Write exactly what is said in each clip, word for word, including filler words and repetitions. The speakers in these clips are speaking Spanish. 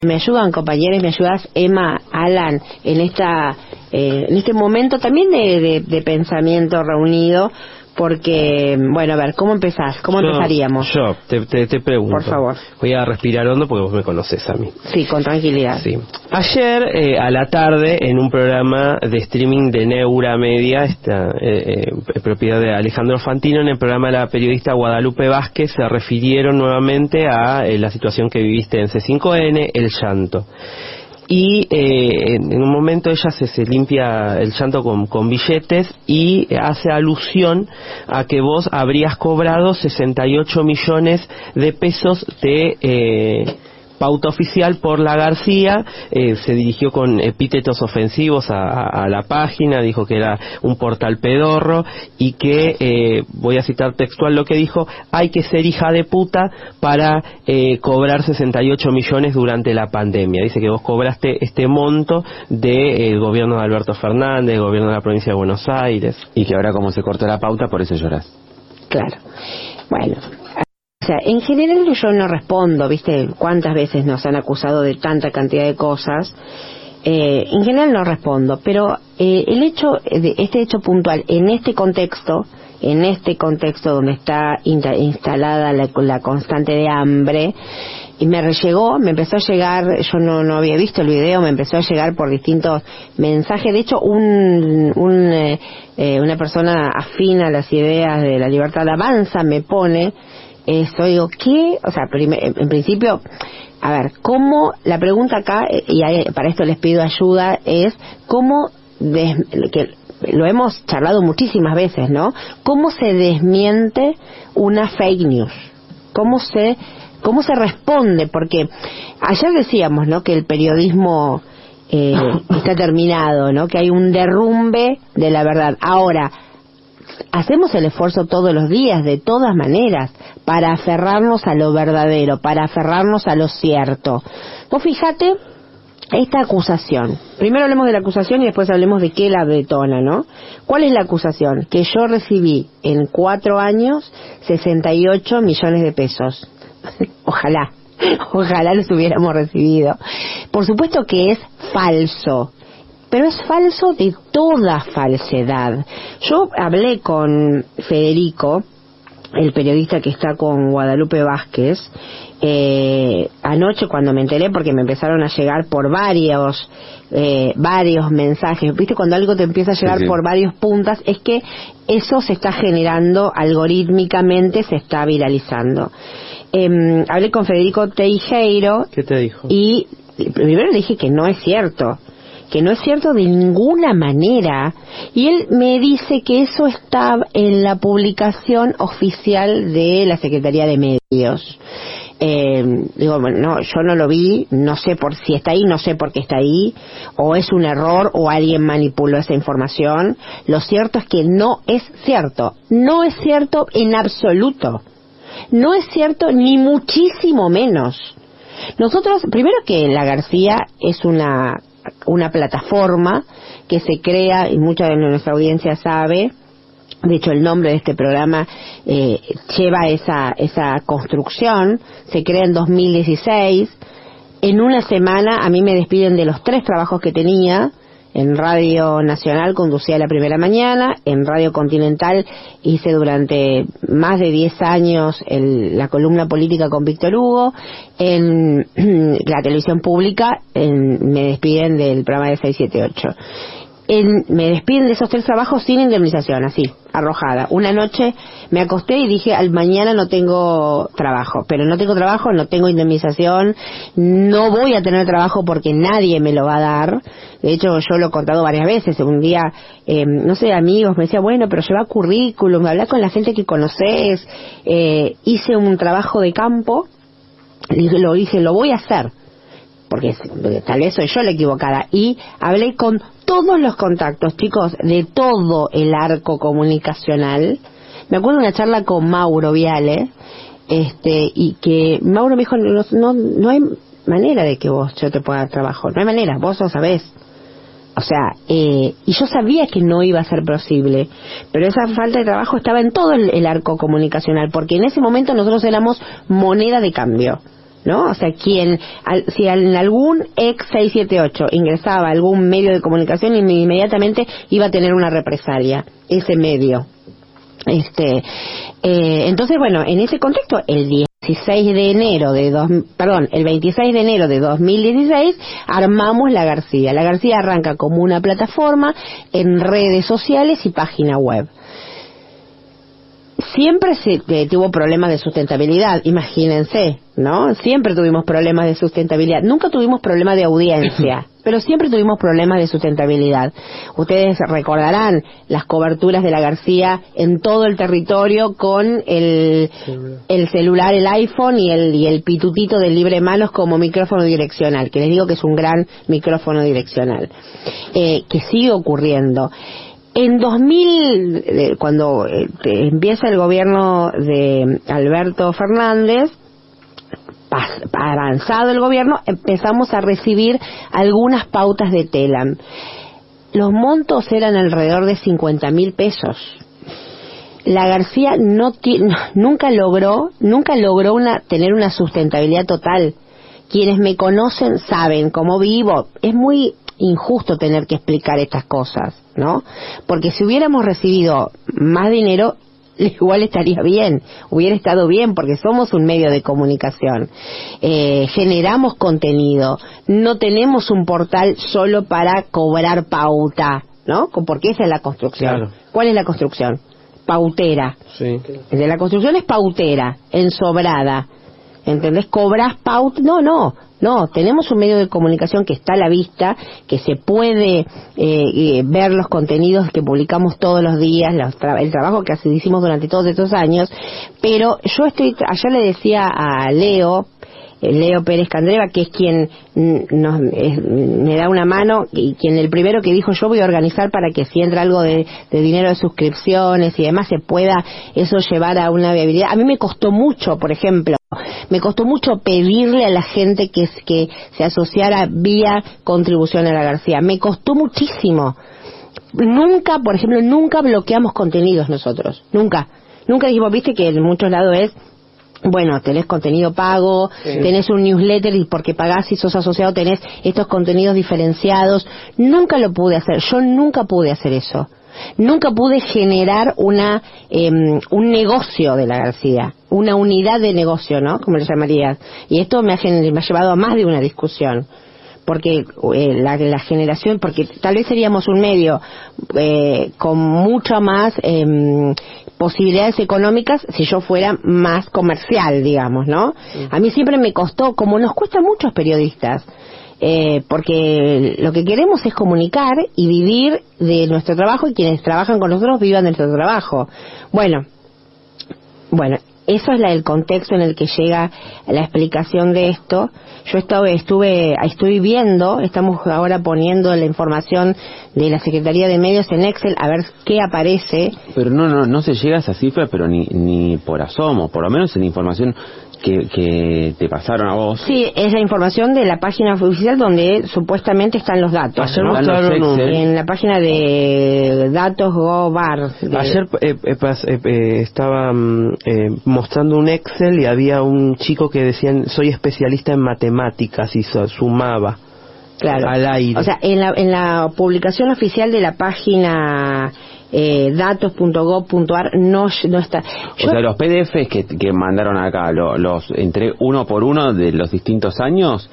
Me ayudan compañeros, me ayudas Emma, Alan, en esta eh, en este momento también de, de, de pensamiento reunido, porque, bueno, a ver, ¿cómo empezás? ¿Cómo yo, empezaríamos? Yo, te, te, te pregunto. Por favor. Voy a respirar hondo porque vos me conocés a mí. Sí, con tranquilidad. Sí. Ayer, eh, a la tarde, en un programa de streaming de Neura Media, esta eh, eh, propiedad de Alejandro Fantino, en el programa de la periodista Guadalupe Vázquez, se refirieron nuevamente a eh, la situación que viviste en C cinco N, el llanto. Y eh, en un momento ella se, se limpia el llanto con, con billetes y hace alusión a que vos habrías cobrado sesenta y ocho millones de pesos de eh, pauta oficial por la García. Eh, se dirigió con epítetos ofensivos a, a, a la página, dijo que era un portal pedorro y que, eh, voy a citar textual lo que dijo, hay que ser hija de puta para eh, cobrar sesenta y ocho millones durante la pandemia. Dice que vos cobraste este monto del eh, gobierno de Alberto Fernández, del gobierno de la provincia de Buenos Aires. Y que ahora como se cortó la pauta, por eso llorás. Claro. Bueno, o sea, en general yo no respondo, ¿viste? ¿Cuántas veces nos han acusado de tanta cantidad de cosas? Eh, en general no respondo, pero eh, el hecho, de este hecho puntual, en este contexto, en este contexto donde está insta- instalada la, la constante de hambre, y me llegó, me empezó a llegar, yo no, no había visto el video, me empezó a llegar por distintos mensajes. De hecho, un, un eh, eh, una persona afín a las ideas de la libertad avanza me pone esto, digo, ¿qué? O sea, prim- en principio, a ver, ¿cómo? La pregunta acá, y hay, para esto les pido ayuda, es ¿cómo, des, que lo hemos charlado muchísimas veces, ¿no? ¿Cómo se desmiente una fake news? ¿Cómo se, cómo se responde? Porque ayer decíamos, ¿no?, que el periodismo eh, está terminado, ¿no?, que hay un derrumbe de la verdad. Ahora, hacemos el esfuerzo todos los días, de todas maneras, para aferrarnos a lo verdadero, para aferrarnos a lo cierto. Vos fíjate esta acusación. Primero hablemos de la acusación y después hablemos de qué la detona, ¿no? ¿Cuál es la acusación? Que yo recibí en cuatro años sesenta y ocho millones de pesos. Ojalá, ojalá los hubiéramos recibido. Por supuesto que es falso. Pero es falso de toda falsedad. Yo hablé con Federico, el periodista que está con Guadalupe Vázquez, eh, anoche cuando me enteré, porque me empezaron a llegar por varios eh, varios mensajes. ¿Viste? Cuando algo te empieza a llegar sí, sí. por varios puntas, es que eso se está generando algorítmicamente, se está viralizando. Eh, hablé con Federico Teijeiro. ¿Qué te dijo? Y primero le dije que no es cierto. que no es cierto de ninguna manera, y él me dice que eso está en la publicación oficial de la Secretaría de Medios. Eh, digo, bueno, no, yo no lo vi, no sé por si está ahí, no sé por qué está ahí, o es un error, o alguien manipuló esa información. Lo cierto es que no es cierto, no es cierto en absoluto, no es cierto ni muchísimo menos. Nosotros, primero que la García es una una plataforma que se crea, y mucha de nuestra audiencia sabe, de hecho el nombre de este programa eh, lleva esa esa construcción, se crea en dos mil dieciséis, en una semana a mí me despiden de los tres trabajos que tenía. En Radio Nacional conducía la primera mañana, en Radio Continental hice durante más de diez años el, la columna política con Víctor Hugo, en la televisión pública en, me despiden del programa de seis siete ocho. En, me despiden de esos tres trabajos sin indemnización, así, arrojada. Una noche me acosté y dije, al mañana no tengo trabajo, pero no tengo trabajo, no tengo indemnización, no voy a tener trabajo porque nadie me lo va a dar. De hecho, yo lo he contado varias veces. Un día, eh, no sé, amigos me decían, bueno, pero lleva currículum, habla con la gente que conoces. Eh, hice un trabajo de campo, y lo dije, lo voy a hacer, porque tal vez soy yo la equivocada, y hablé con todos los contactos, chicos, de todo el arco comunicacional. Me acuerdo de una charla con Mauro Viale, este, y que Mauro me dijo, no, no, no hay manera de que vos, yo te pueda dar trabajo, no hay manera, vos lo sabés. O sea, eh, y yo sabía que no iba a ser posible, pero esa falta de trabajo estaba en todo el, el arco comunicacional, porque en ese momento nosotros éramos moneda de cambio. ¿no? O sea, quien, al, si en algún ex seiscientos setenta y ocho ingresaba a algún medio de comunicación, inmediatamente iba a tener una represalia, ese medio. Este, eh, entonces, bueno, en ese contexto, el dieciséis de enero de dos, perdón, el veintiséis de enero de dos mil dieciséis, armamos La García. La García arranca como una plataforma en redes sociales y página web. Siempre se eh, tuvo problemas de sustentabilidad, imagínense, ¿no? Siempre tuvimos problemas de sustentabilidad. Nunca tuvimos problemas de audiencia, pero siempre tuvimos problemas de sustentabilidad. Ustedes recordarán las coberturas de La García en todo el territorio con el, el celular, el iPhone y el, y el pitutito del libre manos como micrófono direccional, que les digo que es un gran micrófono direccional, eh, que sigue ocurriendo. En dos mil, eh, cuando eh, empieza el gobierno de Alberto Fernández, pas, avanzado el gobierno, empezamos a recibir algunas pautas de Telam. Los montos eran alrededor de cincuenta mil pesos. La García no nunca logró, nunca logró una, tener una sustentabilidad total. Quienes me conocen saben cómo vivo. Es muy injusto tener que explicar estas cosas, ¿no? Porque si hubiéramos recibido más dinero, igual estaría bien, hubiera estado bien, porque somos un medio de comunicación, eh, generamos contenido, no tenemos un portal solo para cobrar pauta, ¿no? Porque esa es la construcción. Claro. ¿Cuál es la construcción? Pautera. Sí. De la construcción es pautera, ensobrada. ¿Entendés? ¿Cobras pauta? No, no, no. Tenemos un medio de comunicación que está a la vista, que se puede eh, eh, ver los contenidos que publicamos todos los días, los tra- el trabajo que hicimos durante todos estos años, pero yo estoy, ayer le decía a Leo, Leo Pérez Candreva, que es quien nos, es, me da una mano y quien el primero que dijo yo voy a organizar para que si entra algo de, de dinero de suscripciones y demás se pueda eso llevar a una viabilidad. A mí me costó mucho, por ejemplo, me costó mucho pedirle a la gente que, que se asociara vía contribución a La García. Me costó muchísimo. Nunca, por ejemplo, nunca bloqueamos contenidos nosotros. Nunca. Nunca dijimos, viste que en muchos lados es, bueno, tenés contenido pago, sí. Tenés un newsletter y porque pagás y sos asociado tenés estos contenidos diferenciados. Nunca lo pude hacer, yo nunca pude hacer eso. Nunca pude generar una eh, un negocio de La García, una unidad de negocio, ¿no? Como le llamarías. Y esto me ha, me ha llevado a más de una discusión. Porque eh, la, la generación, porque tal vez seríamos un medio eh, con mucho más eh, posibilidades económicas si yo fuera más comercial, digamos, ¿no? Sí. A mí siempre me costó, como nos cuesta a muchos periodistas, eh, porque lo que queremos es comunicar y vivir de nuestro trabajo y quienes trabajan con nosotros vivan de nuestro trabajo. Bueno, bueno. Eso es la, el contexto en el que llega la explicación de esto. Yo estuve, estuve, estoy viendo, estamos ahora poniendo la información de la Secretaría de Medios en Excel a ver qué aparece. Pero no, no, no se llega a esa cifra, pero ni, ni por asomo, por lo menos en la información que, que te pasaron a vos. Sí, es la información de la página oficial donde supuestamente están los datos. Ayer ¿no? mostraron en la página de datos Gobar. De... Ayer eh, eh, eh, eh, estaba eh, mostrando un Excel y había un chico que decía soy especialista en matemáticas y sumaba. Claro. Al aire. O sea, en la, en la publicación oficial de la página eh, datos punto gob punto ar no, no está. Yo... O sea, los P D Fs que, que mandaron acá, lo, los entré uno por uno de los distintos años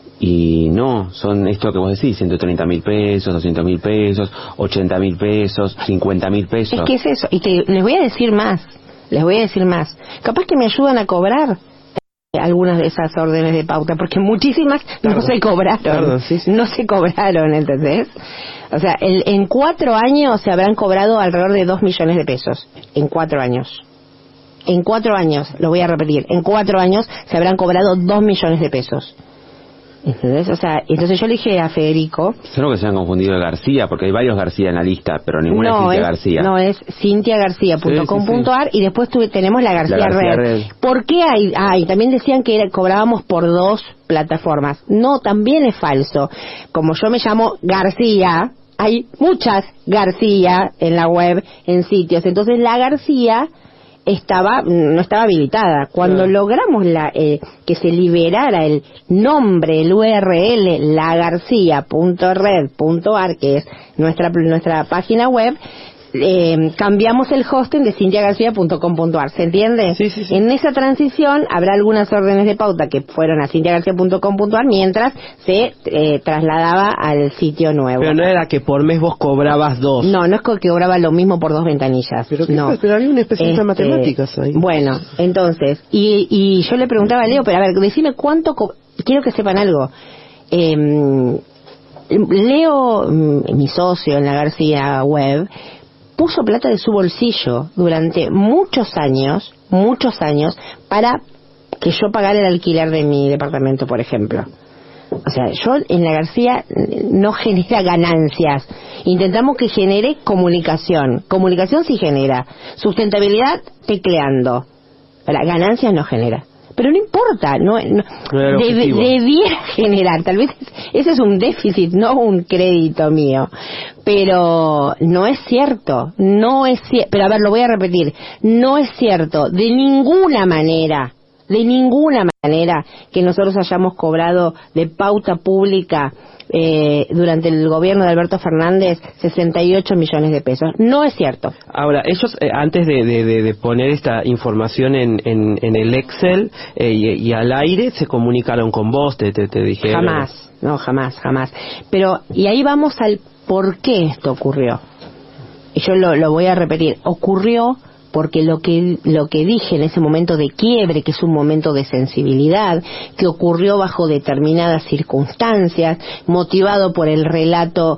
y no, son esto que vos decís, ciento treinta mil pesos, doscientos mil pesos, ochenta mil pesos, cincuenta mil pesos. Es que es eso, y que les voy a decir más, les voy a decir más. Capaz que me ayudan a cobrar algunas de esas órdenes de pauta, porque muchísimas claro. no se cobraron, claro, sí, sí. no se cobraron, ¿entendés? O sea, el, en cuatro años se habrán cobrado alrededor de dos millones de pesos, en cuatro años. En cuatro años, lo voy a repetir, en cuatro años se habrán cobrado dos millones de pesos. ¿Entendés? O sea, entonces yo le dije a Federico... Creo que se han confundido de García, porque hay varios García en la lista, pero ninguna no, es Cintia es, García. No, es cintia garcía punto com punto ar sí, sí, sí. Y después tuve, tenemos la García, la García Red. Red. ¿Por qué hay? Ah, y también decían que era, cobrábamos por dos plataformas. No, también es falso. Como yo me llamo García, hay muchas García en la web, en sitios. Entonces la García estaba no estaba habilitada. Cuando claro. logramos la eh, que se liberara el nombre, el U R L lagarcia punto red punto a r, que es nuestra nuestra página web, eh, cambiamos el hosting de cintia garcía punto com punto a r, ¿se entiende? Sí, sí, sí. En esa transición habrá algunas órdenes de pauta que fueron a cintia garcía punto com punto a r mientras se eh, trasladaba al sitio nuevo. Pero no era que por mes vos cobrabas dos. No, no es que cobraba lo mismo por dos ventanillas. Pero, no. pero había un especialista este, en matemáticas ahí. Bueno, entonces, y, y yo le preguntaba a Leo, pero a ver, decime cuánto, co- quiero que sepan algo. Eh, Leo, mi socio en la García Web, puso plata de su bolsillo durante muchos años, muchos años, para que yo pagara el alquiler de mi departamento, por ejemplo. O sea, yo en la García no genera ganancias. Intentamos que genere comunicación. Comunicación sí genera. Sustentabilidad tecleando. Ahora, ganancias no genera. Pero no importa, no, no, no deb, debiera generar, tal vez ese es un déficit, no un crédito mío, pero no es cierto, no es cierto, pero a ver, lo voy a repetir, no es cierto, de ninguna manera, de ninguna manera que nosotros hayamos cobrado de pauta pública eh, durante el gobierno de Alberto Fernández sesenta y ocho millones de pesos. No es cierto. Ahora, ellos eh, antes de, de, de poner esta información en, en, en el Excel eh, y, y al aire, se comunicaron con vos, te, te, te dijeron. Jamás, no, jamás, jamás. Pero, y ahí vamos al por qué esto ocurrió. Y yo lo, lo voy a repetir. Ocurrió porque lo que lo que dije en ese momento de quiebre, que es un momento de sensibilidad, que ocurrió bajo determinadas circunstancias, motivado por el relato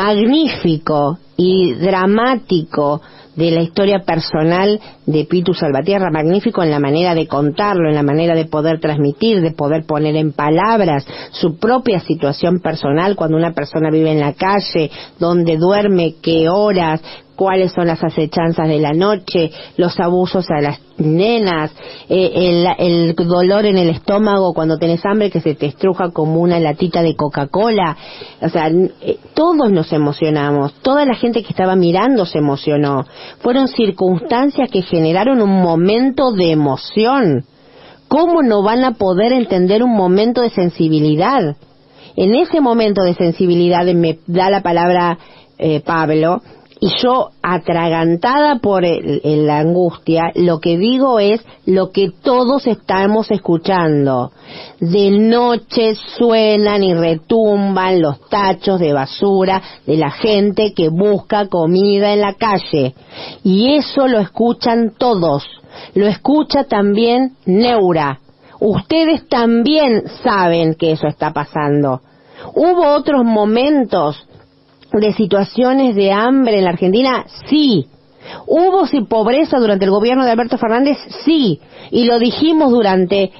magnífico y dramático de la historia personal de Pitu Salvatierra, magnífico en la manera de contarlo, en la manera de poder transmitir, de poder poner en palabras su propia situación personal cuando una persona vive en la calle, dónde duerme, qué horas, cuáles son las acechanzas de la noche, los abusos a las nenas, eh, el, el dolor en el estómago cuando tenés hambre que se te estruja como una latita de Coca-Cola. O sea, eh, todos nos emocionamos, toda la gente que estaba mirando se emocionó. Fueron circunstancias que generaron un momento de emoción. ¿Cómo no van a poder entender un momento de sensibilidad? En ese momento de sensibilidad me da la palabra eh, Pablo, y yo, atragantada por el, el, la angustia, lo que digo es lo que todos estamos escuchando. De noche suenan y retumban los tachos de basura de la gente que busca comida en la calle. Y eso lo escuchan todos. Lo escucha también Neura. Ustedes también saben que eso está pasando. Hubo otros momentos de situaciones de hambre en la Argentina, sí. ¿Hubo sí, pobreza durante el gobierno de Alberto Fernández? Sí. Y lo dijimos durante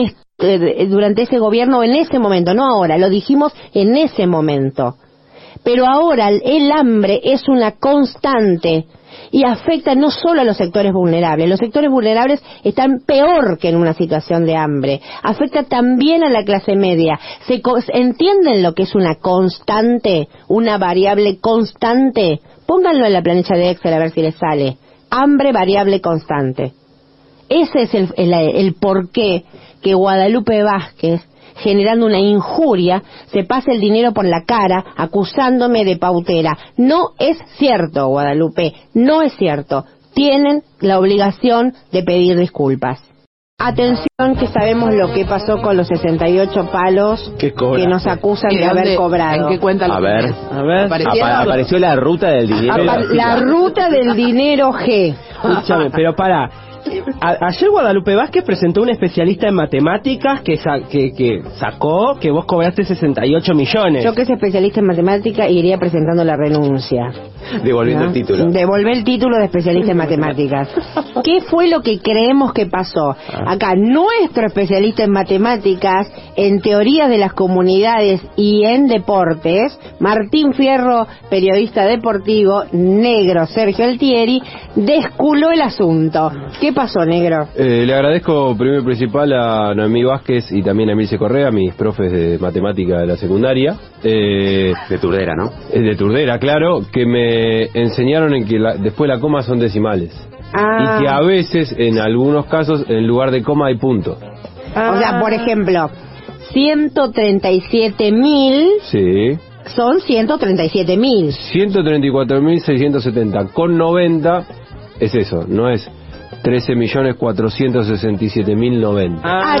este, durante ese gobierno, en ese momento, no ahora, lo dijimos en ese momento. Pero ahora el hambre es una constante y afecta no solo a los sectores vulnerables. Los sectores vulnerables están peor que en una situación de hambre. Afecta también a la clase media. ¿Se entienden lo que es una constante, una variable constante? Pónganlo en la planilla de Excel a ver si les sale. Hambre, variable constante. Ese es el, el, el porqué que Guadalupe Vázquez, generando una injuria, se pasa el dinero por la cara acusándome de pautera. No es cierto, Guadalupe, no es cierto. Tienen la obligación de pedir disculpas. Atención, que sabemos lo que pasó con los sesenta y ocho palos que nos acusan de haber cobrado. ¿En qué cuenta? A ver, a ver. Apa- apareció la ruta del dinero. Apa- la ruta del dinero G. Escúchame, pero para... A, ayer Guadalupe Vázquez presentó un especialista en matemáticas que, sa, que, que sacó que vos cobraste sesenta y ocho millones. Yo que soy especialista en matemáticas iría presentando la renuncia. Devolviendo ¿no? el título. Devolver el título de especialista en matemáticas. ¿Qué fue lo que creemos que pasó? Acá, nuestro especialista en matemáticas, en teorías de las comunidades y en deportes, Martín Fierro, periodista deportivo, negro Sergio Altieri, desculó el asunto. ¿Qué pasó, negro? Eh, le agradezco primero y principal a Noemí Vázquez y también a Emilce Correa, mis profes de matemática de la secundaria. Eh, de Turdera, ¿no? De Turdera, claro, que me enseñaron en que la, después la coma son decimales. Ah. Y que a veces, en algunos casos, en lugar de coma hay punto. Ah. O sea, por ejemplo, ciento treinta y siete mil Sí. son ciento treinta y siete mil. ciento treinta y cuatro mil seiscientos setenta con noventa es eso, no es trece millones cuatrocientos sesenta y siete mil noventa. ¡Ah,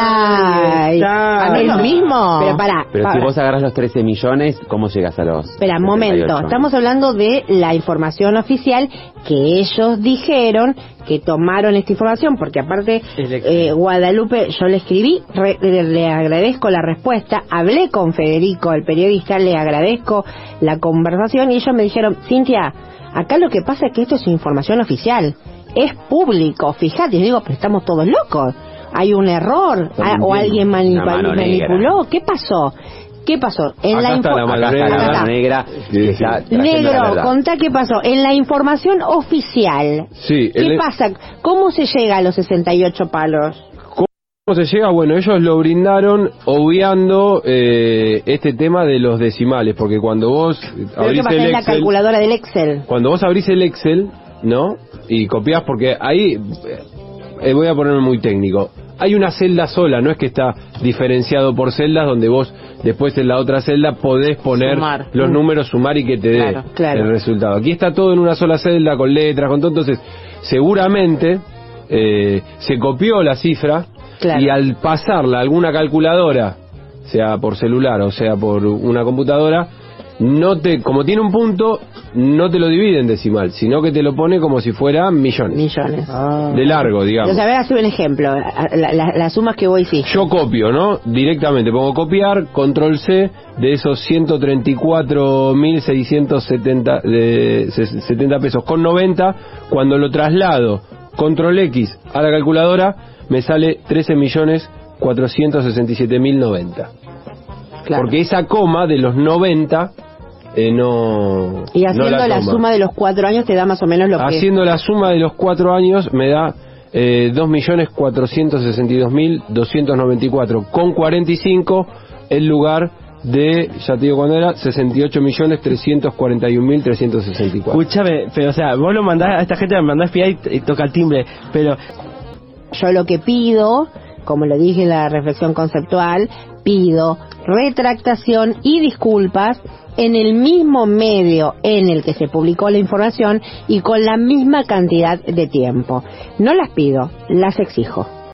chalay! está. ¿Es lo mismo? Pero pará, Pero pará. si vos agarras los trece millones, ¿cómo llegas a los...? Espera, un momento, setenta y ocho? estamos hablando de la información oficial que ellos dijeron que tomaron esta información, porque aparte eh, Guadalupe, yo le escribí, re, le, le agradezco la respuesta, hablé con Federico, el periodista, le agradezco la conversación y ellos me dijeron, Cintia, acá lo que pasa es que esto es información oficial, es público, fíjate, y digo, pero estamos todos locos, hay un error, a, o alguien manip- manipuló, ¿qué pasó? ¿Qué pasó? En Acá la está la mano Acá está la negra. mano negra. Sí, que sí. está trayendo la Negro, verdad. contá qué pasó. En la información oficial, Sí, ¿qué el- pasa? ¿Cómo se llega a los sesenta y ocho palos? ¿Cómo se llega? Bueno, ellos lo brindaron obviando eh, este tema de los decimales, porque cuando vos Pero ¿qué abrís pasa el en la Excel, calculadora del Excel? cuando vos abrís el Excel, ¿no? Y copiás, porque ahí, eh, voy a ponerme muy técnico, hay una celda sola, no es que está diferenciado por celdas donde vos después en la otra celda podés poner Sumar. los Mm. números, sumar y que te dé Claro, claro. el resultado. Aquí está todo en una sola celda con letras, con todo, entonces seguramente eh, se copió la cifra. Claro. Y al pasarla a alguna calculadora, sea por celular o sea por una computadora, no te, como tiene un punto, no te lo divide en decimal, sino que te lo pone como si fuera millones. Millones. De largo, digamos. Entonces, a ver, hace un ejemplo. La- la- Las sumas que vos hiciste. Yo copio, ¿no? Directamente pongo copiar, control C, de esos ciento treinta y cuatro mil seiscientos setenta de se- setenta pesos con noventa, cuando lo traslado, control X a la calculadora, me sale trece millones cuatrocientos sesenta y siete mil noventa. Claro. Porque esa coma de los noventa eh, no. Y haciendo no la, la toma. suma de los cuatro años te da más o menos lo que... Haciendo la suma de los cuatro años me da eh, dos millones cuatrocientos sesenta y dos mil doscientos noventa y cuatro con cuarenta y cinco en lugar de, ya te digo cuándo era, sesenta y ocho millones trescientos cuarenta y un mil trescientos sesenta y cuatro. Escúchame, pero o sea, vos lo mandás a esta gente, la mandás a espiar y, y toca el timbre, pero Yo lo que pido, como lo dije en la reflexión conceptual, pido retractación y disculpas en el mismo medio en el que se publicó la información y con la misma cantidad de tiempo. No las pido, las exijo.